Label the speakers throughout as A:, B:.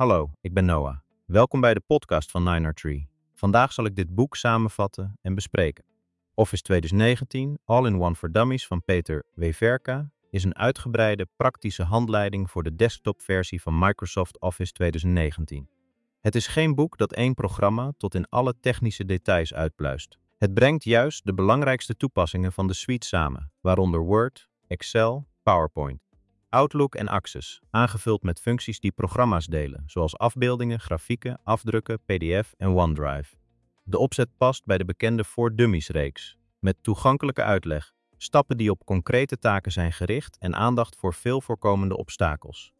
A: Hallo, ik ben Noah. Welkom bij de podcast van 9R3. Vandaag zal ik dit boek samenvatten en bespreken. Office 2019, All-in-One for Dummies van Peter Weverka is een uitgebreide, praktische handleiding voor de desktopversie van Microsoft Office 2019. Het is geen boek dat één programma tot in alle technische details uitpluist. Het brengt juist de belangrijkste toepassingen van de suite samen, waaronder Word, Excel, PowerPoint, Outlook en Access, aangevuld met functies die programma's delen, zoals afbeeldingen, grafieken, afdrukken, PDF en OneDrive. De opzet past bij de bekende For Dummies-reeks, met toegankelijke uitleg, stappen die op concrete taken zijn gericht en aandacht voor veel voorkomende obstakels.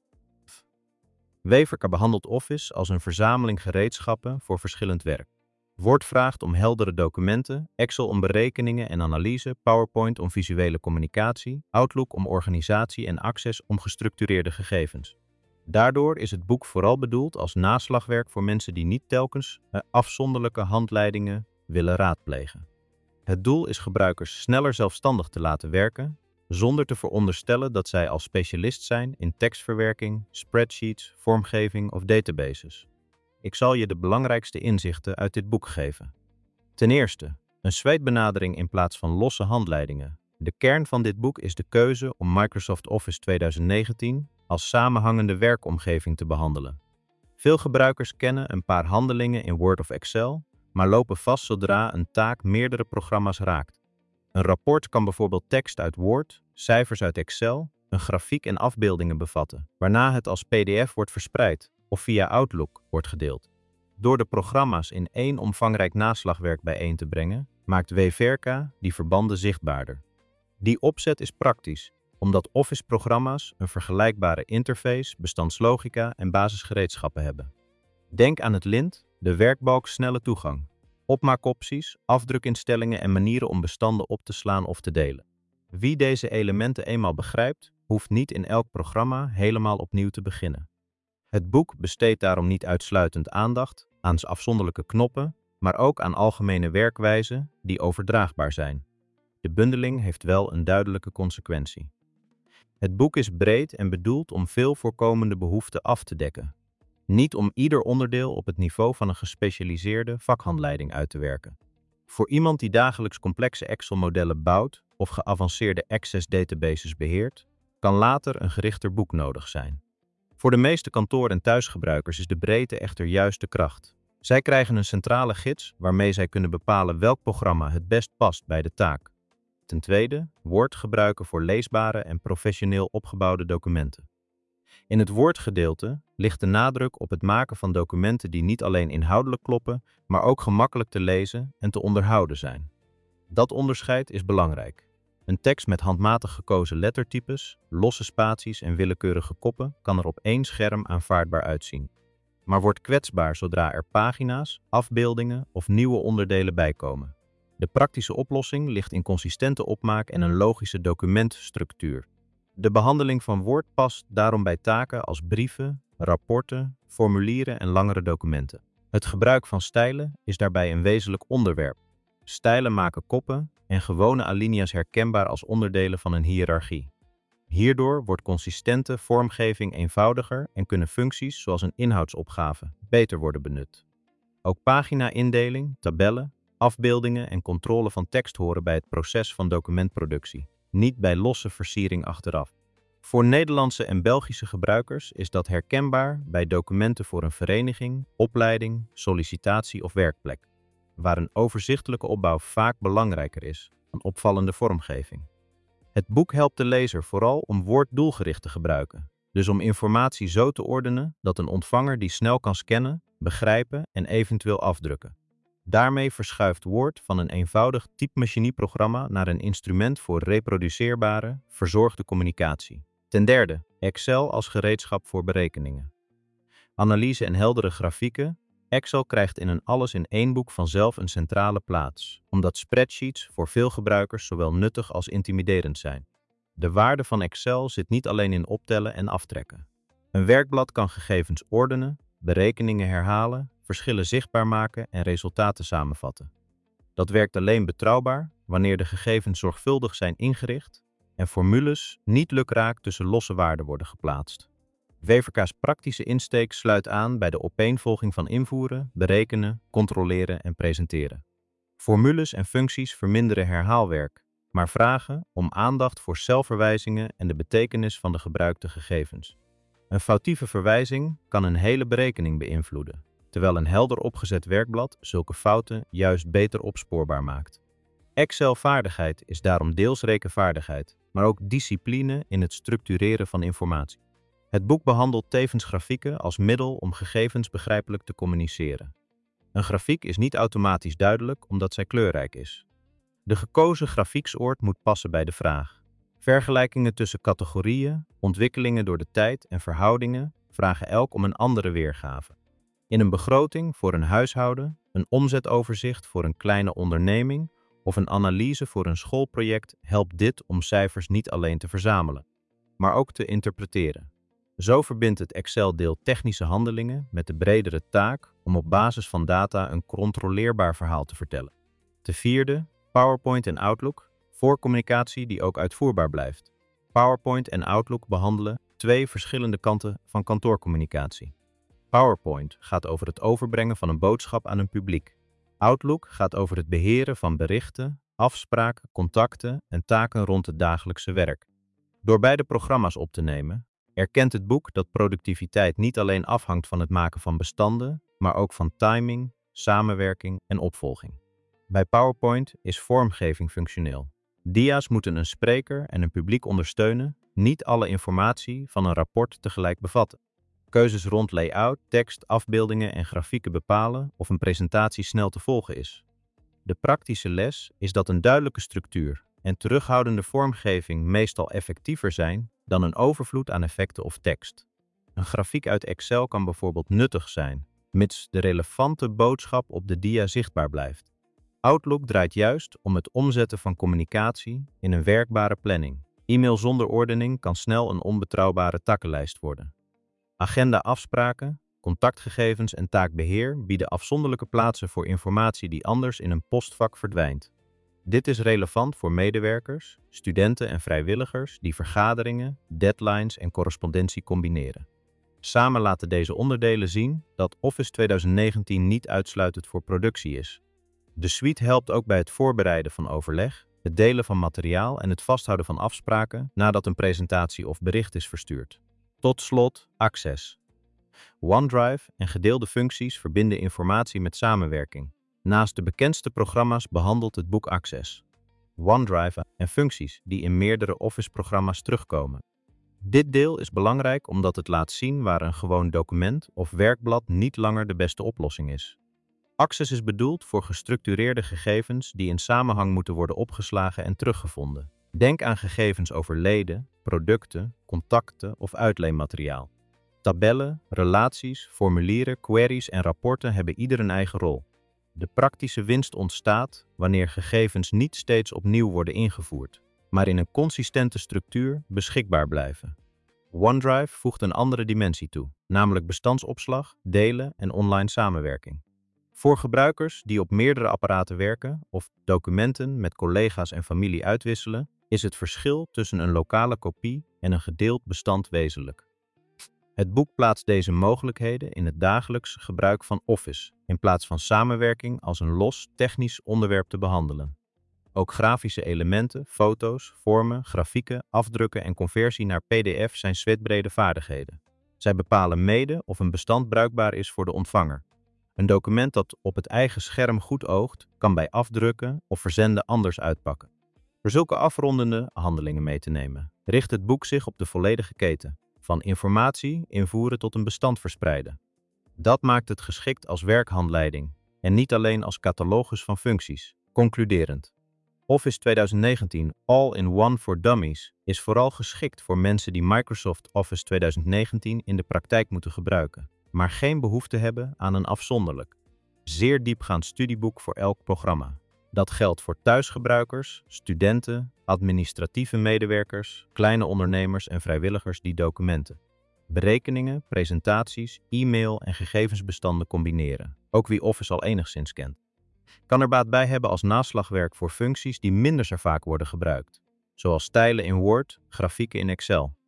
A: Weverka behandelt Office als een verzameling gereedschappen voor verschillend werk. Word vraagt om heldere documenten, Excel om berekeningen en analyse, PowerPoint om visuele communicatie, Outlook om organisatie en Access om gestructureerde gegevens. Daardoor is het boek vooral bedoeld als naslagwerk voor mensen die niet telkens afzonderlijke handleidingen willen raadplegen. Het doel is gebruikers sneller zelfstandig te laten werken, zonder te veronderstellen dat zij al specialist zijn in tekstverwerking, spreadsheets, vormgeving of databases. Ik zal je de belangrijkste inzichten uit dit boek geven. Ten eerste, een suitebenadering in plaats van losse handleidingen. De kern van dit boek is de keuze om Microsoft Office 2019 als samenhangende werkomgeving te behandelen. Veel gebruikers kennen een paar handelingen in Word of Excel, maar lopen vast zodra een taak meerdere programma's raakt. Een rapport kan bijvoorbeeld tekst uit Word, cijfers uit Excel, een grafiek en afbeeldingen bevatten, waarna het als PDF wordt verspreid of via Outlook wordt gedeeld. Door de programma's in één omvangrijk naslagwerk bijeen te brengen, maakt Weverka die verbanden zichtbaarder. Die opzet is praktisch, omdat Office-programma's een vergelijkbare interface, bestandslogica en basisgereedschappen hebben. Denk aan het lint, de werkbalk snelle toegang, opmaakopties, afdrukinstellingen en manieren om bestanden op te slaan of te delen. Wie deze elementen eenmaal begrijpt, hoeft niet in elk programma helemaal opnieuw te beginnen. Het boek besteedt daarom niet uitsluitend aandacht aan afzonderlijke knoppen, maar ook aan algemene werkwijzen die overdraagbaar zijn. De bundeling heeft wel een duidelijke consequentie. Het boek is breed en bedoeld om veel voorkomende behoeften af te dekken, niet om ieder onderdeel op het niveau van een gespecialiseerde vakhandleiding uit te werken. Voor iemand die dagelijks complexe Excel-modellen bouwt of geavanceerde Access-databases beheert, kan later een gerichter boek nodig zijn. Voor de meeste kantoor- en thuisgebruikers is de breedte echter juist de kracht. Zij krijgen een centrale gids waarmee zij kunnen bepalen welk programma het best past bij de taak. Ten tweede, Word gebruiken voor leesbare en professioneel opgebouwde documenten. In het Word-gedeelte ligt de nadruk op het maken van documenten die niet alleen inhoudelijk kloppen, maar ook gemakkelijk te lezen en te onderhouden zijn. Dat onderscheid is belangrijk. Een tekst met handmatig gekozen lettertypes, losse spaties en willekeurige koppen kan er op één scherm aanvaardbaar uitzien, maar wordt kwetsbaar zodra er pagina's, afbeeldingen of nieuwe onderdelen bijkomen. De praktische oplossing ligt in consistente opmaak en een logische documentstructuur. De behandeling van Word past daarom bij taken als brieven, rapporten, formulieren en langere documenten. Het gebruik van stijlen is daarbij een wezenlijk onderwerp. Stijlen maken koppen en gewone alinea's herkenbaar als onderdelen van een hiërarchie. Hierdoor wordt consistente vormgeving eenvoudiger en kunnen functies zoals een inhoudsopgave beter worden benut. Ook pagina-indeling, tabellen, afbeeldingen en controle van tekst horen bij het proces van documentproductie, niet bij losse versiering achteraf. Voor Nederlandse en Belgische gebruikers is dat herkenbaar bij documenten voor een vereniging, opleiding, sollicitatie of werkplek, waar een overzichtelijke opbouw vaak belangrijker is dan opvallende vormgeving. Het boek helpt de lezer vooral om Word doelgericht te gebruiken, dus om informatie zo te ordenen dat een ontvanger die snel kan scannen, begrijpen en eventueel afdrukken. Daarmee verschuift Word van een eenvoudig typemachinieprogramma naar een instrument voor reproduceerbare, verzorgde communicatie. Ten derde, Excel als gereedschap voor berekeningen. Analyse en heldere grafieken. Excel krijgt in een alles-in-één boek vanzelf een centrale plaats, omdat spreadsheets voor veel gebruikers zowel nuttig als intimiderend zijn. De waarde van Excel zit niet alleen in optellen en aftrekken. Een werkblad kan gegevens ordenen, berekeningen herhalen, verschillen zichtbaar maken en resultaten samenvatten. Dat werkt alleen betrouwbaar wanneer de gegevens zorgvuldig zijn ingericht en formules niet lukraak tussen losse waarden worden geplaatst. WVRK's praktische insteek sluit aan bij de opeenvolging van invoeren, berekenen, controleren en presenteren. Formules en functies verminderen herhaalwerk, maar vragen om aandacht voor celverwijzingen en de betekenis van de gebruikte gegevens. Een foutieve verwijzing kan een hele berekening beïnvloeden, terwijl een helder opgezet werkblad zulke fouten juist beter opspoorbaar maakt. Excel-vaardigheid is daarom deels rekenvaardigheid, maar ook discipline in het structureren van informatie. Het boek behandelt tevens grafieken als middel om gegevens begrijpelijk te communiceren. Een grafiek is niet automatisch duidelijk omdat zij kleurrijk is. De gekozen grafieksoort moet passen bij de vraag. Vergelijkingen tussen categorieën, ontwikkelingen door de tijd en verhoudingen vragen elk om een andere weergave. In een begroting voor een huishouden, een omzetoverzicht voor een kleine onderneming of een analyse voor een schoolproject helpt dit om cijfers niet alleen te verzamelen, maar ook te interpreteren. Zo verbindt het Excel-deel technische handelingen met de bredere taak om op basis van data een controleerbaar verhaal te vertellen. Ten vierde, PowerPoint en Outlook, voorcommunicatie die ook uitvoerbaar blijft. PowerPoint en Outlook behandelen twee verschillende kanten van kantoorcommunicatie. PowerPoint gaat over het overbrengen van een boodschap aan een publiek. Outlook gaat over het beheren van berichten, afspraken, contacten en taken rond het dagelijkse werk. Door beide programma's op te nemen, erkent het boek dat productiviteit niet alleen afhangt van het maken van bestanden, maar ook van timing, samenwerking en opvolging. Bij PowerPoint is vormgeving functioneel. Dia's moeten een spreker en een publiek ondersteunen, niet alle informatie van een rapport tegelijk bevatten. Keuzes rond layout, tekst, afbeeldingen en grafieken bepalen of een presentatie snel te volgen is. De praktische les is dat een duidelijke structuur en terughoudende vormgeving meestal effectiever zijn dan een overvloed aan effecten of tekst. Een grafiek uit Excel kan bijvoorbeeld nuttig zijn, mits de relevante boodschap op de dia zichtbaar blijft. Outlook draait juist om het omzetten van communicatie in een werkbare planning. E-mail zonder ordening kan snel een onbetrouwbare takkenlijst worden. Agenda-afspraken, contactgegevens en taakbeheer bieden afzonderlijke plaatsen voor informatie die anders in een postvak verdwijnt. Dit is relevant voor medewerkers, studenten en vrijwilligers die vergaderingen, deadlines en correspondentie combineren. Samen laten deze onderdelen zien dat Office 2019 niet uitsluitend voor productie is. De suite helpt ook bij het voorbereiden van overleg, het delen van materiaal en het vasthouden van afspraken nadat een presentatie of bericht is verstuurd. Tot slot, Access. OneDrive en gedeelde functies verbinden informatie met samenwerking. Naast de bekendste programma's behandelt het boek Access, OneDrive en functies die in meerdere Office-programma's terugkomen. Dit deel is belangrijk omdat het laat zien waar een gewoon document of werkblad niet langer de beste oplossing is. Access is bedoeld voor gestructureerde gegevens die in samenhang moeten worden opgeslagen en teruggevonden. Denk aan gegevens over leden, producten, contacten of uitleenmateriaal. Tabellen, relaties, formulieren, queries en rapporten hebben ieder een eigen rol. De praktische winst ontstaat wanneer gegevens niet steeds opnieuw worden ingevoerd, maar in een consistente structuur beschikbaar blijven. OneDrive voegt een andere dimensie toe, namelijk bestandsopslag, delen en online samenwerking. Voor gebruikers die op meerdere apparaten werken of documenten met collega's en familie uitwisselen, is het verschil tussen een lokale kopie en een gedeeld bestand wezenlijk. Het boek plaatst deze mogelijkheden in het dagelijks gebruik van Office, in plaats van samenwerking als een los technisch onderwerp te behandelen. Ook grafische elementen, foto's, vormen, grafieken, afdrukken en conversie naar PDF zijn zwetbrede vaardigheden. Zij bepalen mede of een bestand bruikbaar is voor de ontvanger. Een document dat op het eigen scherm goed oogt, kan bij afdrukken of verzenden anders uitpakken. Door zulke afrondende handelingen mee te nemen, richt het boek zich op de volledige keten, van informatie invoeren tot een bestand verspreiden. Dat maakt het geschikt als werkhandleiding en niet alleen als catalogus van functies. Concluderend. Office 2019 All-in-One for Dummies is vooral geschikt voor mensen die Microsoft Office 2019 in de praktijk moeten gebruiken, maar geen behoefte hebben aan een afzonderlijk, zeer diepgaand studieboek voor elk programma. Dat geldt voor thuisgebruikers, studenten, administratieve medewerkers, kleine ondernemers en vrijwilligers die documenten, berekeningen, presentaties, e-mail en gegevensbestanden combineren. Ook wie Office al enigszins kent, kan er baat bij hebben als naslagwerk voor functies die minder zo vaak worden gebruikt, zoals stijlen in Word, grafieken in Excel.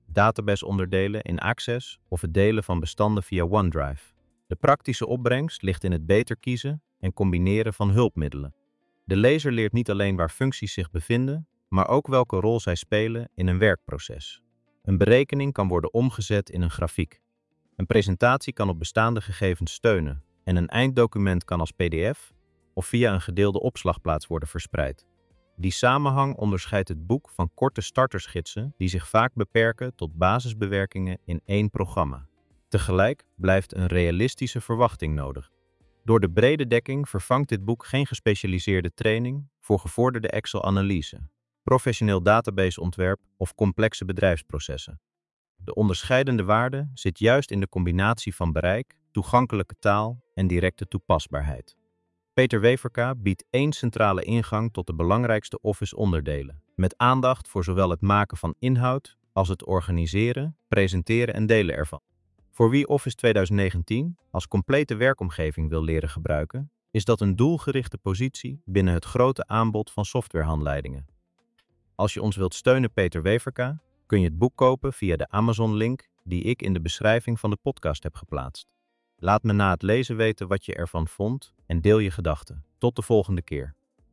A: databaseonderdelen in Access of het delen van bestanden via OneDrive. De praktische opbrengst ligt in het beter kiezen en combineren van hulpmiddelen. De lezer leert niet alleen waar functies zich bevinden, maar ook welke rol zij spelen in een werkproces. Een berekening kan worden omgezet in een grafiek. Een presentatie kan op bestaande gegevens steunen en een einddocument kan als PDF of via een gedeelde opslagplaats worden verspreid. Die samenhang onderscheidt het boek van korte startersgidsen die zich vaak beperken tot basisbewerkingen in één programma. Tegelijk blijft een realistische verwachting nodig. Door de brede dekking vervangt dit boek geen gespecialiseerde training voor gevorderde Excel-analyse, professioneel databaseontwerp of complexe bedrijfsprocessen. De onderscheidende waarde zit juist in de combinatie van bereik, toegankelijke taal en directe toepasbaarheid. Peter Weverka biedt één centrale ingang tot de belangrijkste Office-onderdelen, met aandacht voor zowel het maken van inhoud als het organiseren, presenteren en delen ervan. Voor wie Office 2019 als complete werkomgeving wil leren gebruiken, is dat een doelgerichte positie binnen het grote aanbod van softwarehandleidingen. Als je ons wilt steunen, Peter Weverka, kun je het boek kopen via de Amazon-link die ik in de beschrijving van de podcast heb geplaatst. Laat me na het lezen weten wat je ervan vond en deel je gedachten. Tot de volgende keer.